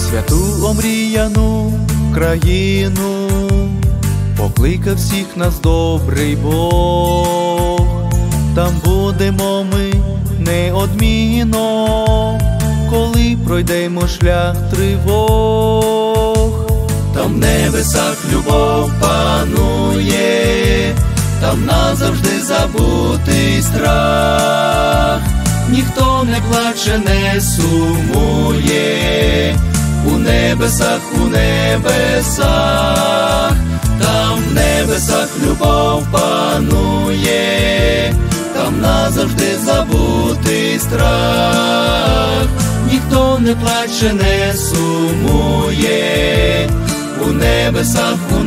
святу омріяну країну покликав всіх нас добрий Бог. Там будемо ми неодмінно, коли пройдемо шлях тривог. Там в небесах любов панує, там назавжди забутий страх. Ніхто не плаче, не сумує, у небесах, у небесах. Там в небесах любов панує, там назавжди забутий страх. Ніхто не плаче, не сумує, у небесах, у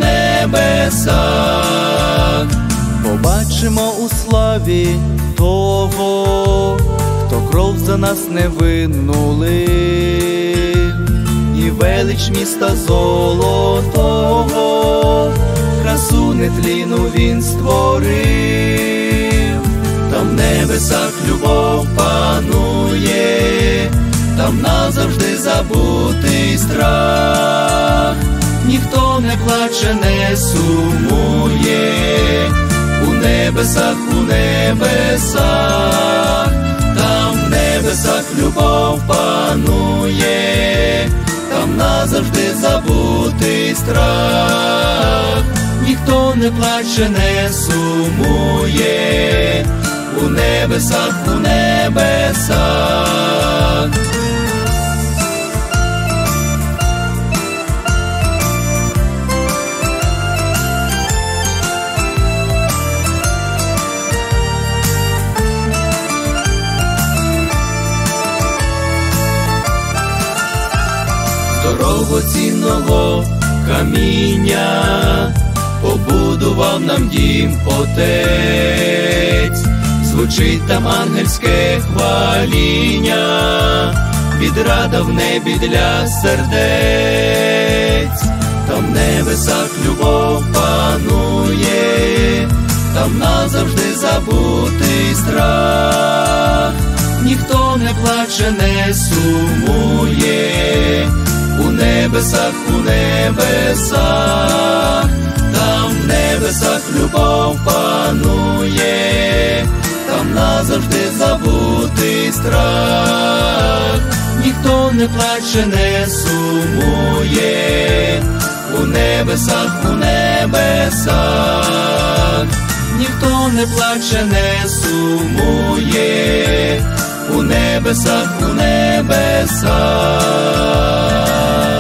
небесах. Побачимо у славі того, хто кров за нас невинну лив, і велич міста золотого, красу нетлінну він створив. Там в небесах любов панує, там назавжди забутий страх. Ніхто не плаче, не сумує, у небесах, у небесах. Там в небесах любов панує, там назавжди забутий страх. Ніхто не плаче, не сумує, у небесах, у небесах. Дорогоцінного каміння побудував нам дім Отець. Звучить там ангельське хваління, відрада в небі для сердець. Там в небесах любов панує, там назавжди забутий страх. Ніхто не плаче, не сумує, у небесах, у небесах. Там в небесах любов панує, там назавжди забутий страх. Ніхто не плаче, не сумує, у небесах, у небесах. Ніхто не плаче, не сумує, у небесах, у небесах.